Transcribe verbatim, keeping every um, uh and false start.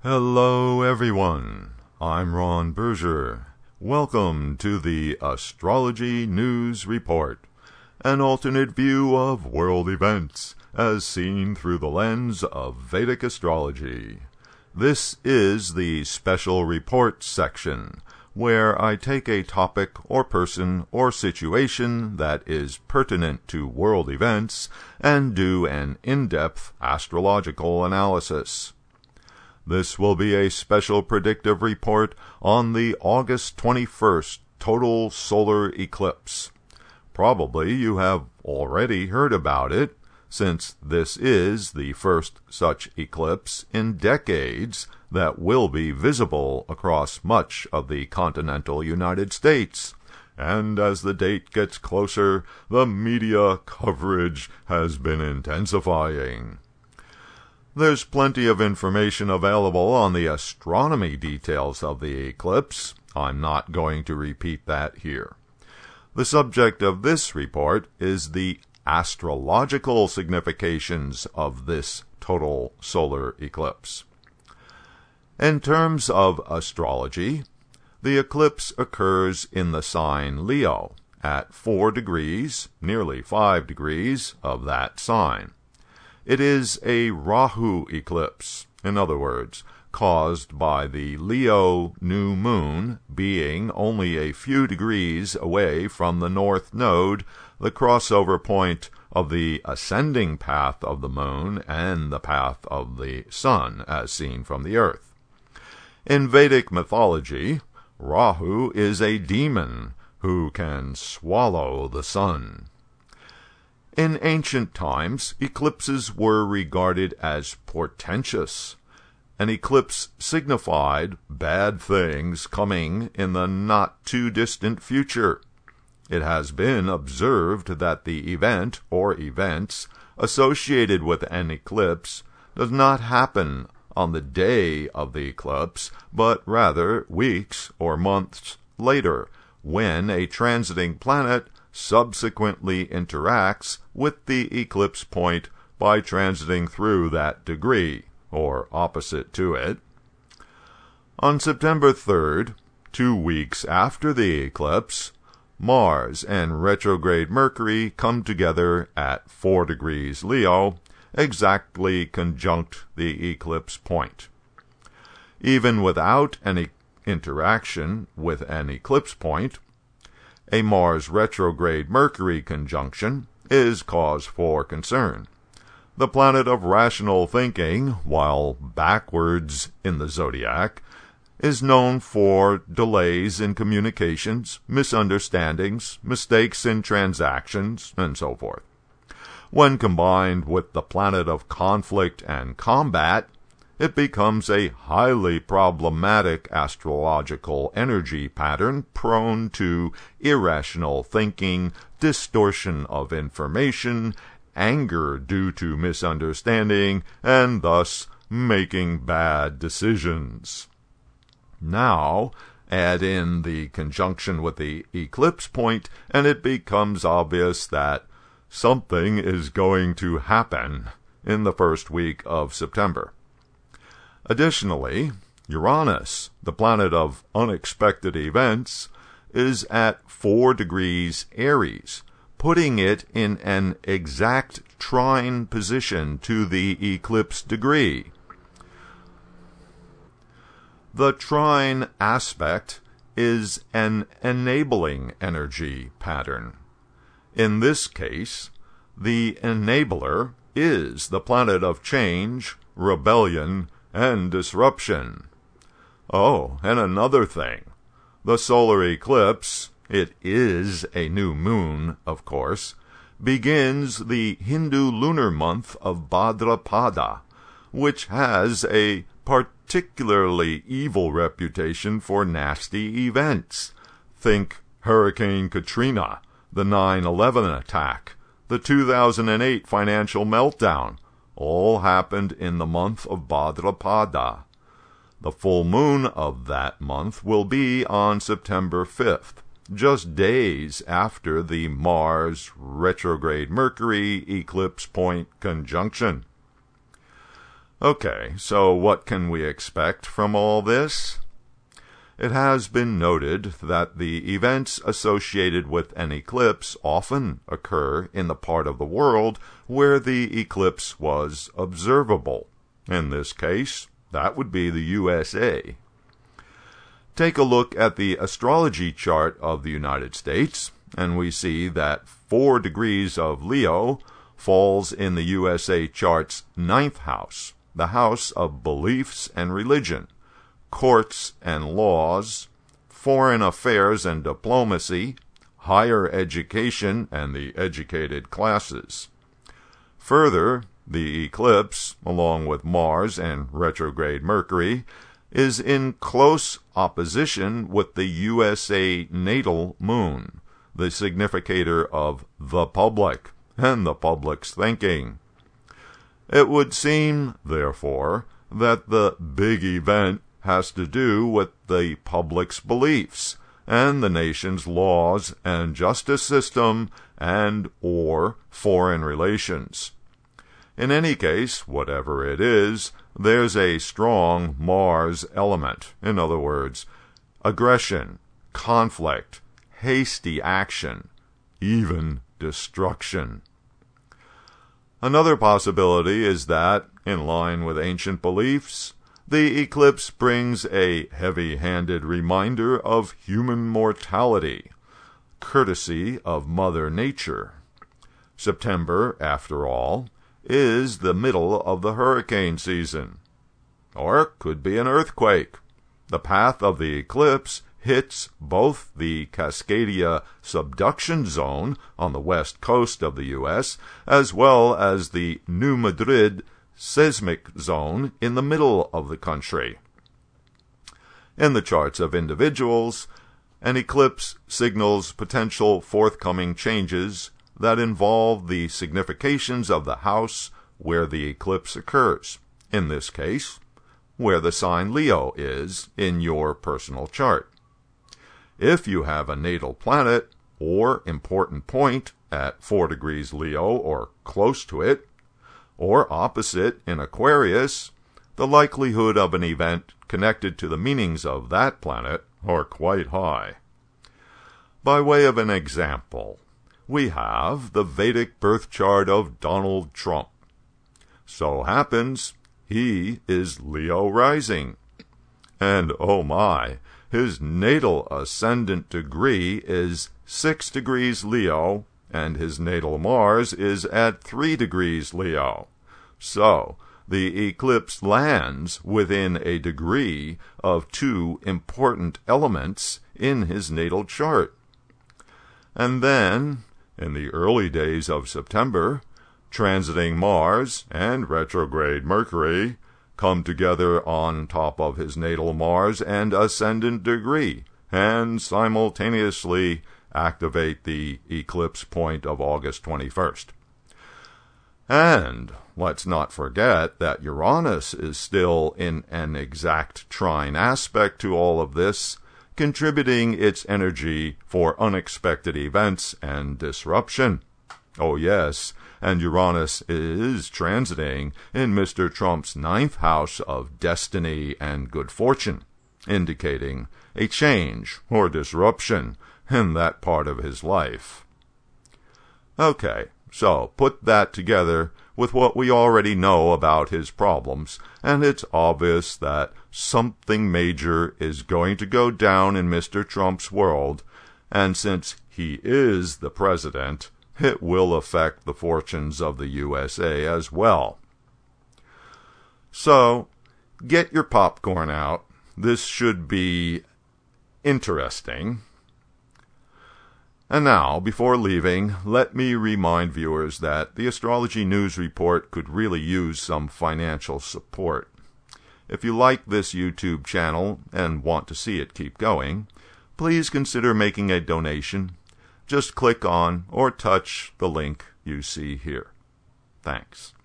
Hello everyone, I'm Ron Berger. Welcome to the Astrology News Report, an alternate view of world events as seen through the lens of Vedic astrology. This is the special reports section, where I take a topic or person or situation that is pertinent to world events and do an in-depth astrological analysis. This will be a special predictive report on the August twenty-first total solar eclipse. Probably you have already heard about it, since this is the first such eclipse in decades that will be visible across much of the continental United States. And as the date gets closer, the media coverage has been intensifying. There's plenty of information available on the astronomy details of the eclipse. I'm not going to repeat that here. The subject of this report is the astrological significations of this total solar eclipse. In terms of astrology, the eclipse occurs in the sign Leo at four degrees, nearly five degrees of that sign. It is a Rahu eclipse, in other words, caused by the Leo new moon being only a few degrees away from the north node, the crossover point of the ascending path of the moon and the path of the sun, as seen from the earth. In Vedic mythology, Rahu is a demon who can swallow the sun. In ancient times, eclipses were regarded as portentous. An eclipse signified bad things coming in the not-too-distant future. It has been observed that the event or events associated with an eclipse does not happen on the day of the eclipse, but rather weeks or months later, when a transiting planet subsequently interacts with the eclipse point by transiting through that degree, or opposite to it. On September third, two weeks after the eclipse, Mars and retrograde Mercury come together at four degrees Leo, exactly conjunct the eclipse point. Even without any interaction with an eclipse point, a Mars retrograde Mercury conjunction is cause for concern. The planet of rational thinking, while backwards in the zodiac, is known for delays in communications, misunderstandings, mistakes in transactions, and so forth. When combined with the planet of conflict and combat, it becomes a highly problematic astrological energy pattern prone to irrational thinking, distortion of information, anger due to misunderstanding, and thus making bad decisions. Now, add in the conjunction with the eclipse point, and it becomes obvious that something is going to happen in the first week of September. Additionally, Uranus, the planet of unexpected events, is at four degrees Aries, putting it in an exact trine position to the eclipse degree. The trine aspect is an enabling energy pattern. In this case, the enabler is the planet of change, rebellion, and disruption. Oh, and another thing. The solar eclipse, it is a new moon, of course, begins the Hindu lunar month of Bhadrapada, which has a particularly evil reputation for nasty events. Think Hurricane Katrina, the nine eleven attack, the two thousand eight financial meltdown, all happened in the month of Bhadrapada. The full moon of that month will be on September fifth, just days after the Mars retrograde Mercury eclipse point conjunction. Okay, so what can we expect from all this? It has been noted that the events associated with an eclipse often occur in the part of the world where the eclipse was observable. In this case, that would be the U S A. Take a look at the astrology chart of the United States, and we see that four degrees of Leo falls in the U S A chart's ninth house, the house of beliefs and religion, courts and laws, foreign affairs and diplomacy, higher education and the educated classes. Further, the eclipse, along with Mars and retrograde Mercury, is in close opposition with the U S A natal moon, the significator of the public and the public's thinking. It would seem, therefore, that the big event has to do with the public's beliefs and the nation's laws and justice system and or foreign relations. In any case, whatever it is, there's a strong Mars element. In other words, aggression, conflict, hasty action, even destruction. Another possibility is that, in line with ancient beliefs, the eclipse brings a heavy-handed reminder of human mortality, courtesy of Mother Nature. September, after all, is the middle of the hurricane season. Or it could be an earthquake. The path of the eclipse hits both the Cascadia subduction zone on the west coast of the U S as well as the New Madrid seismic zone in the middle of the country. In the charts of individuals, an eclipse signals potential forthcoming changes that involve the significations of the house where the eclipse occurs, in this case, where the sign Leo is in your personal chart. If you have a natal planet or important point at four degrees Leo or close to it, or opposite in Aquarius, the likelihood of an event connected to the meanings of that planet are quite high. By way of an example, we have the Vedic birth chart of Donald Trump. So happens he is Leo rising. And oh my, his natal ascendant degree is six degrees Leo, and his natal Mars is at three degrees Leo. So, the eclipse lands within a degree of two important elements in his natal chart. And then, in the early days of September, transiting Mars and retrograde Mercury come together on top of his natal Mars and ascendant degree, and simultaneously activate the eclipse point of August twenty-first. And let's not forget that Uranus is still in an exact trine aspect to all of this, contributing its energy for unexpected events and disruption. Oh yes, and Uranus is transiting in Mister Trump's ninth house of destiny and good fortune, indicating a change or disruption in that part of his life. Okay, so put that together with what we already know about his problems, and it's obvious that something major is going to go down in Mister Trump's world, and since he is the president, it will affect the fortunes of the U S A as well. So, get your popcorn out. This should be interesting. And now, before leaving, let me remind viewers that the Astrology News Report could really use some financial support. If you like this YouTube channel and want to see it keep going, please consider making a donation. Just click on or touch the link you see here. Thanks.